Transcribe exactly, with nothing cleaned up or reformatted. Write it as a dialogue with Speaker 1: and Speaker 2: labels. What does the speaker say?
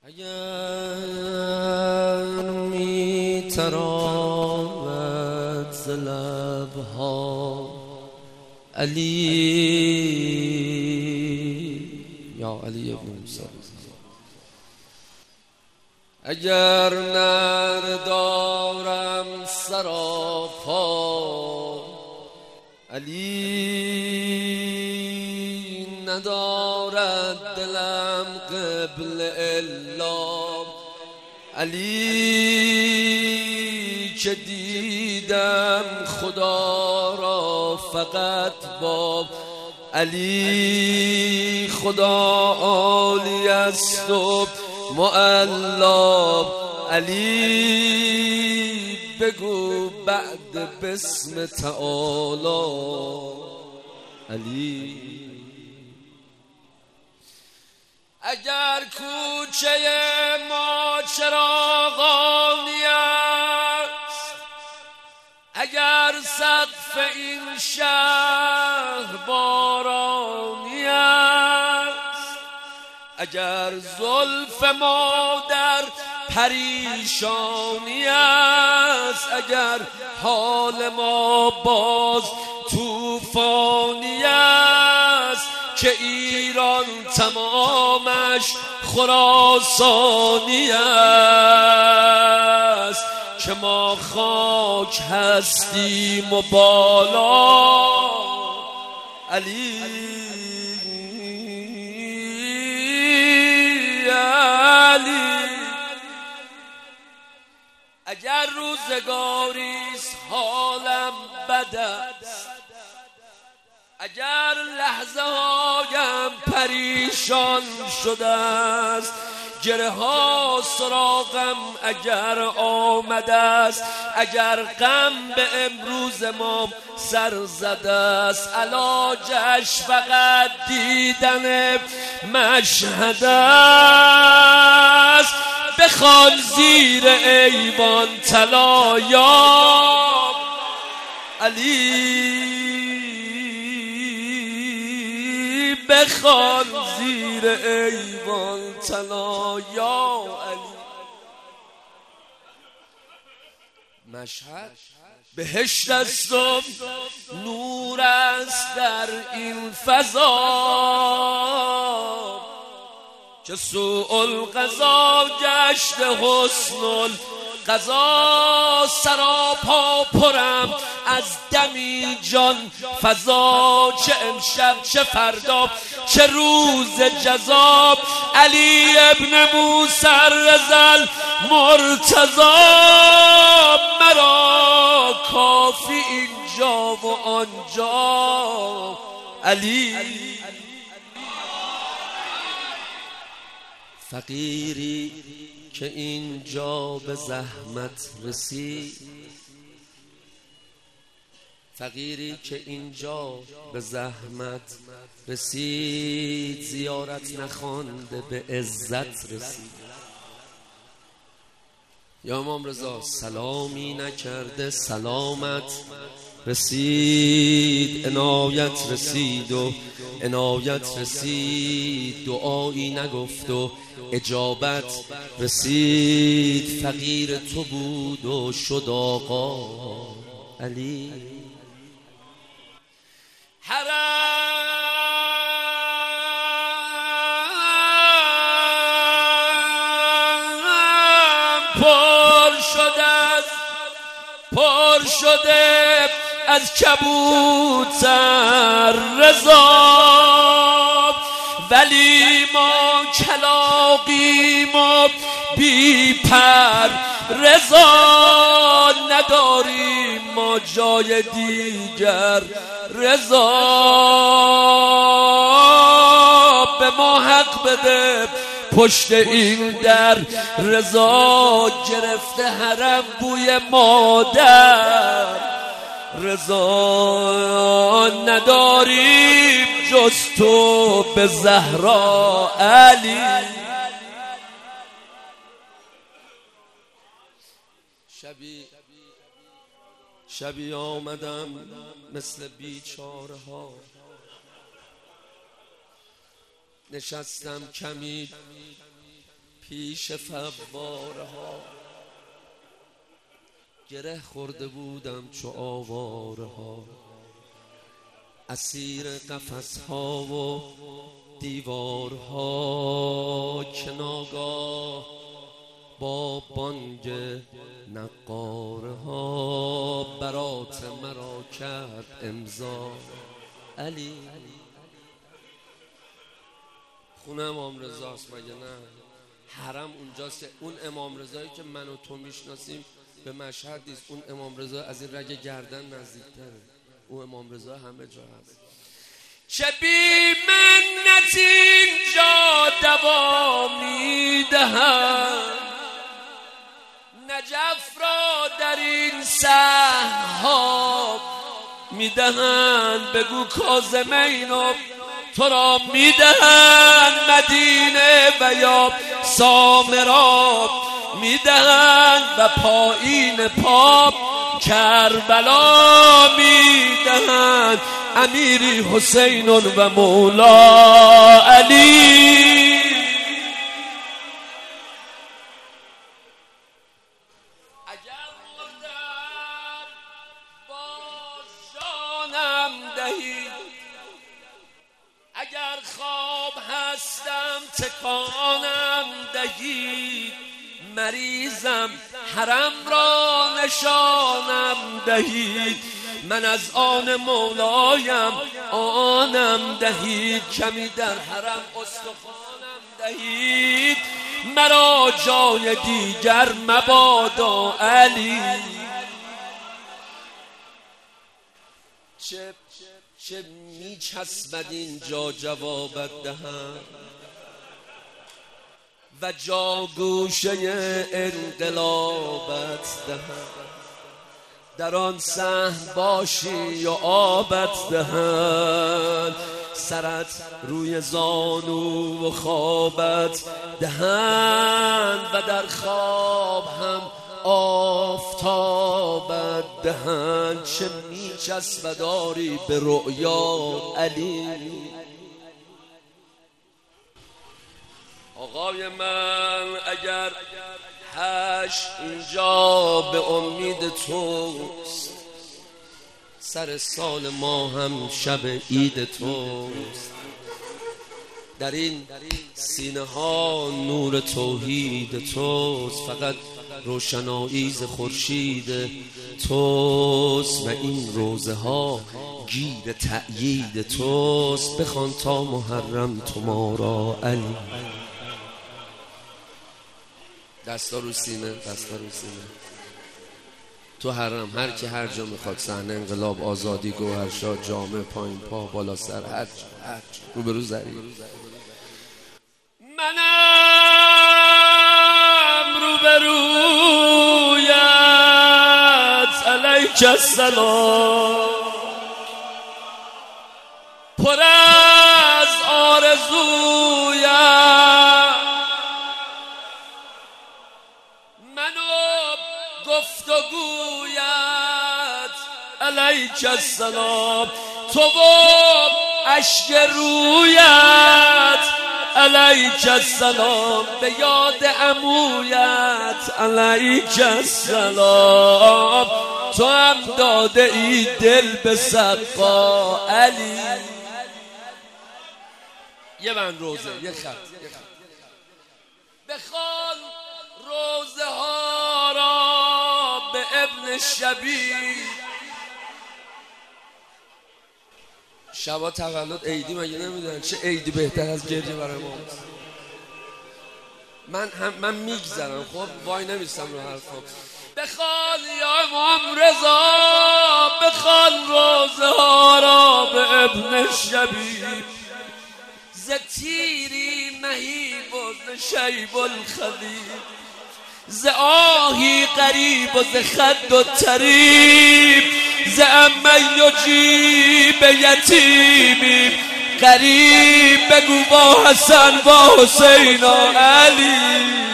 Speaker 1: اگر می تراود ز لبها علی یا علی ابن موسی، اگر ندارم سراپا علی ندارد دلم قبل الا علی، که دیدم خدا را فقط با علی، خدا عالی است و معلا علی، بگو بعد بسم تعالی علی. اگر کوچه ما چراغانی است، اگر سقف این شهر بارانی است، اگر زلف ما در پریشانی است، اگر حال ما باز طوفانی است، که ایران تمامش خراسانی است، که ما خاک هستیم و بالا علی علی. اگر روزگاریست حالم بد است، اگر لحظه هایم پریشان شده است، گره ها سراغم اگر آمده است، اگر غم به امروز ما سر زده است، علاجش فقط دیدن مشهد است، بخوان زیر ایوان طلا یا علی، بخوان زیر ایوان طلا یا علی. مشهد بهشت است و نور است در این فضا، که سوء القضا گشت حسن القضا، سراپا پرم از دمی جان فضا، چه امشب چه فردا چه روز جزا، علی ابن موسی رضی مرتضی، مرا کافی اینجا و آنجا علی. فقیری که اینجا به زحمت رسید، فقیری که اینجا به زحمت رسید، زیارت نخوانده به عزت رسید. یا امام رضا سلامی نکرده سلامت رسید، عنایت رسید و عنایت رسید، دعایی نگفت و اجابت رسید. فقیر تو بود و شد آقا علی. حرم پر شده پر شده از کبوتر رضا، ولی ما کلاغیم و بی پر رضا، نداریم ما جای دیگر رضا، به ما حق بده پشت این در رضا، گرفته حرم بوی مادر رضا، نداریم جز تو به زهرا علی. شبی شبی آمدم مثل بیچاره ها، نشستم کمی پیش فواره ها گره خورده بودم چو آواره ها، اسیر قفس ها و دیوارها که ناگاه با بانگ نقاره ها برات مرا کرد امضا. علی خونه امام رضاست مگه نه؟ حرم اونجاست. اون امام رضایی که من و تو میشناسیم به مشهد نیست، اون امام رضا از این رگ گردن نزدیکتره. اون امام رضا همه جا هست. چه بی منت اینجا دوا میدهند، نجف را در این صحرا میدهند. بگو کاظمین و تو را میدهند، مدینه و یا سامرا میدهند و پایین پا کربلا میدهند. امیری حسین و مولا علی. اگر مردم باز جانم دهید، اگر خواب هستم تکانم دهید، مریضم حرم را نشانم دهید. من از آن مولایم آنم دهید، کمی در حرم استخوانم دهید. مرا جای دیگر مبادا علی. چه چه میچسبد اینجا جوابت دهم و جا گوشه انقلابت دهم. در آن صحن باشی و آبت دهند، سرت روی زانو و خوابت دهند و در خواب هم آفتابت دهند. چه میچسبداری به رؤیا علی. آقای من اگر حشر اینجا به امید توست، سر سال ما هم شب عید توست. در این سینه ها نور توحید توست، فقط روشنایی ز خورشید توست و این روزه ها گیر تأیید توست. بخوان تا محرم تو ما را علی. دستا رو سینه، دستا رو سینه. تو حرم هر کی هر جا میخواد، صحنه انقلاب، آزادی، گوهرشاد، جامع، پایین پا، بالا سر، هر جا هر جا رو به رو زری. منم رو به رویت علیک السلام، پر از آرزویم. گفتگویت علیک السلام، تو و اشک رویت علیک السلام، به یاد عمویت علیک السلام. تو هم داده ای دل به سقا علی. یه من روزه، یه خط بخوان روزه ها را به ابن شبیب. شبا تولد عیدی مگه نمیدونن؟ چه عیدی بهتر از گریه برای ما؟ من هم من میگذرم، خب وای نمیستم رو حرفم. بخوان یا امام رضا، بخوان روزه ها را به ابن شبیب. ز تیری مهیب و ز شیب الخلیب، ز آهی قریب و ز خد و طریب، ز امی یجیب یتیمی قریب. بگو با حسن با حسین و علی.